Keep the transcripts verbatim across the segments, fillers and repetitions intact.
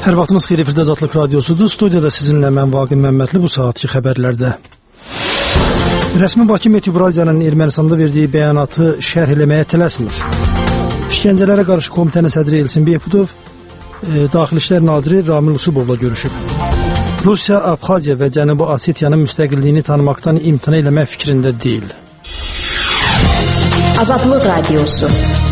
Hər vaxtınız xeyir, efirdə Azadlıq Radiosudur. Studiyada sizinlə mən Vaqif Məmmədli bu saatki xəbərlərdə. Rəsmi Bakı Meteorologiyanın Ermənistanda verdiyi bəyanatı şərh eləməyə tələsmir. İşgəncələrə qarşı komitənin sədri Elçin Behbudov, e, Daxili İşlər Naziri Ramil Usubovla görüşüb. Rusiya, Abxaziya və Cənubi Osetiyanın müstəqilliyini tanımaqdan imtina eləmək fikrində deyil. Azadlıq Radiosu.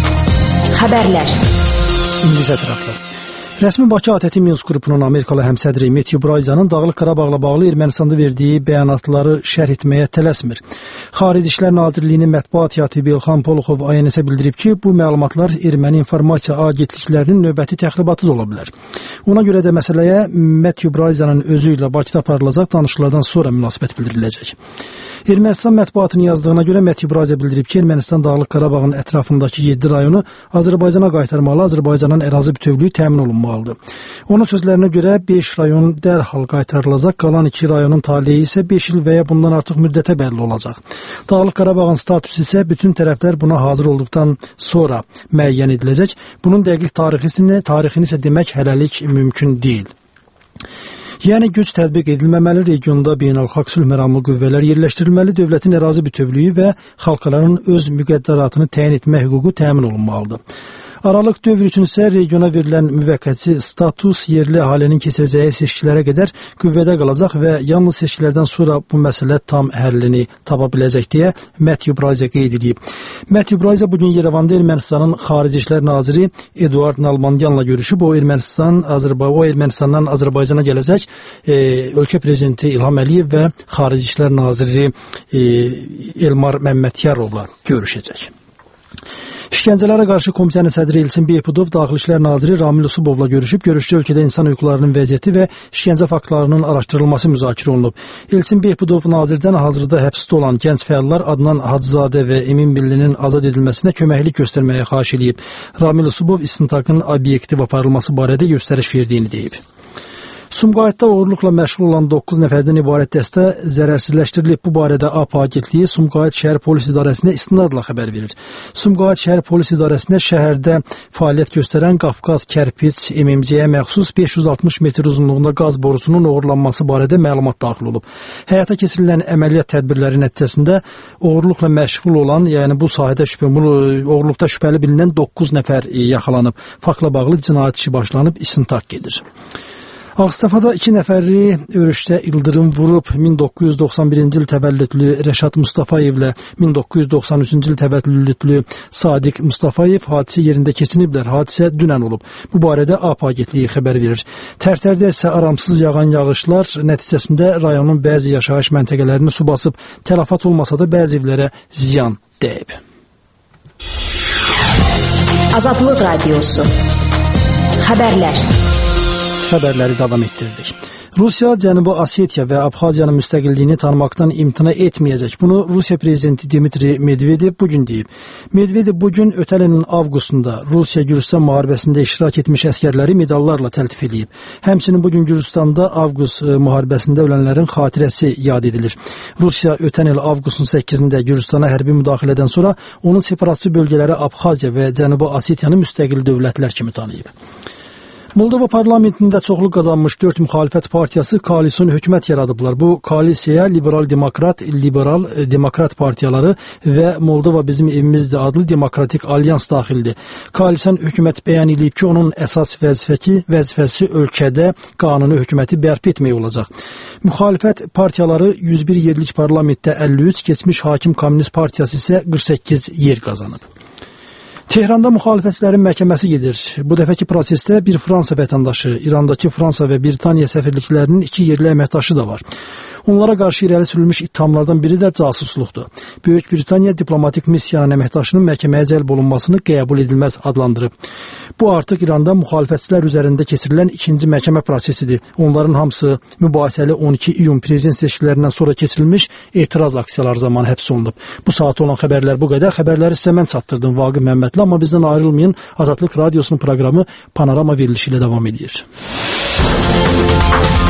Xəbərlər. İndi isə ətraflar. Rəsmi Bakı A T T Minsk qrupunun Amerikalı həmsədri Meteorologiyanın Dağlıq Qarabağla bağlı Ermənistanda verdiyi bəyanatları şərh etməyə tələsmir. Xarici İşlər Nazirliyinin mətbuat katibi İlxan Poluxov A N S-ə bildirib ki, bu məlumatlar erməni informasiya agentliklərinin növbəti təxribatı da ola bilər. Ona görə də məsələyə Meteorologiyanın özü ilə Bakıda aparılacaq danışıqlardan sonra münasibət bildiriləcək. Ermənistan mətbuatının yazdığına görə Meteorologiya bildirib ki, Ermənistan Dağlıq Qarabağın ətrafındakı yeddi rayonu Azərbaycana qaytarmalı, Azərbaycanın ərazi bütövlüyü təmin olunmalıdır. Onun sözlərinə görə beş rayon dərhal qaytarılacaq, qalan iki rayonun taleyi isə beş il və ya bundan artıq müddətə bəlli olacaq. Dağlıq Qarabağın statusu isə bütün tərəflər buna hazır olduqdan sonra müəyyən ediləcək. Bunun dəqiq tarixini, tarixini isə demək hələlik mümkün deyil. Yəni güc tətbiq edilməməli, regionda beynəlxalq sülh məramlı qüvvələr yerləşdirilməli, dövlətin ərazi bütövlüyü və xalqların öz müqəddəratını təyin etmə hüququ təmin olunmalıdır. Aralıq dövr üçün isə regiona verilən müvəqqəti status yerli əhalinin keçirəcəyi seçkilərə qədər qüvvədə qalacaq və yalnız seçkilərdən sonra bu məsələ tam həllini tapa biləcək deyə Meteorologiya qeyd edib. Meteorologiya bugün Yerevanda Ermənistanın Xarici İşlər Naziri Eduard Nalbandyanla görüşüb. O Ermənistan, Azərbaycan, o Ermənistandan Azərbaycana gələcək e, ölkə prezidenti İlham Əliyev və Xarici İşlər Naziri e, Elmar Məmmədyarovla görüşəcək. İşgəncələrə qarşı komitənin sədri Elçin Behbudov, Daxili İşlər Naziri Ramil Usubovla görüşüb. Görüşdə ölkədə insan hüquqlarının vəziyyəti və işgəncə faktlarının araşdırılması müzakirə olunub. Elçin Behbudov nazirdən hazırda həbsdə olan gənc fəallar Adnan Hacızadə və Emin Billinin azad edilməsinə köməklik göstərməyə xahiş edib. Ramil Usubov istintaqın obyektiv aparılması barədə göstəriş verdiyini deyib. Sumqayıtda uğurluqla məşğul olan doqquz nəfərdən ibarət dəstə zərərsizləşdirilib. Bu barədə A P agentliyi Sumqayıt şəhər polis idarəsinə istinadla xəbər verir. Sumqayıt şəhər polis idarəsinə şəhərdə fəaliyyət göstərən Qafqaz Kərpiç M M C-yə məxsus beş yüz altmış metr uzunluğunda qaz borusunun uğurlanması barədə məlumat daxil olub. Həyata keçirilən əməliyyat tədbirləri nəticəsində uğurluqla məşğul olan, yəni bu sahədə şübhə, bu uğurluqda şübhəli bilinən doqquz nəfər yaxalanıb. Faktla bağlı cinayət işi başlanıb, istintaq gedir. Ağstafada iki nəfəri örüşdə ildırım vurub. min doqquz yüz doxsan birinci il təvəllüdlü Rəşad Mustafayevlə min doqquz yüz doxsan üçüncü il təvəllüdlü Sadiq Mustafayev hadisə yerində keçiniblər. Hadisə dünən olub. Bu barədə A P agentliyi xəbər verir. Tərtərdə isə aramsız yağan yağışlar nəticəsində rayonun bəzi yaşayış məntəqələrini su basıb. Tələfat olmasa da bəzi evlərə ziyan dəyib. Azadlıq Radiosu. Xəbərlər. Xəbərləri davam etdirdik. Rusiya, Cənubi Osetiya və Abxaziyanın müstəqilliyini tanımaqdan imtina etməyəcək. Bunu Rusiya prezidenti Dmitri Medvedev bugün deyib. Medvedev bugün ötən ilin avqustunda Rusiya-Gürcüstan müharibəsində iştirak etmiş əskərləri medallarla təltif edib. Həmçinin bugün Gürcüstanda avqust müharibəsində ölənlərin xatirəsi yad edilir. Rusiya ötən il avqustun səkkizində Gürcüstana hərbi müdaxilədən sonra onun separatçı bölgələri Abxaziya və Cənubi Osetiyanı müstəqil dövlətlər kimi tanıyıb. Moldova parlamentində çoxluq qazanmış dörd müxalifət partiyası koalisyon hökumət yaradıblar. Bu koalisiyaya liberal demokrat, liberal demokrat partiyaları və Moldova bizim evimizdir adlı demokratik alyans daxildir. Koalisyon hökumət bəyan edib ki, onun əsas vəzifəsi, vəzifəsi ölkədə qanuni hökuməti bərpa etmək olacaq. Müxalifət partiyaları yüz bir yerlik parlamentdə əlli üç, keçmiş hakim Kommunist partiyası isə qırx səkkiz yer qazanıb. Tehranda müxalifətçilərin məhkəməsi gedir. Bu dəfəki prosesdə bir Fransa vətəndaşı, İrandakı Fransa və Britaniya səfirliklərinin iki yerli əməkdaşı da var. Onlara qarşı irəli sürülmüş ittihamlardan biri də casusluqdur. Böyük Britaniya diplomatik missiyanın əməkdaşının məhkəməyə cəlb olunmasını qəbul edilməz adlandırıb. Bu artıq İranda müxalifətçilər üzərində keçirilən ikinci məhkəmə prosesidir. Onların hamısı mübahisəli on iki iyun prezident seçkilərindən sonra keçirilmiş etiraz aksiyaları zamanı həbs olunub. Bu saat olan xəbərlər bu qədər. Xəbərləri sizə mən çatdırdım Vaqif Məmmədli, amma bizdən ayrılmayın. Azadlıq Radiosunun proqramı Panorama verilişi ilə davam edir.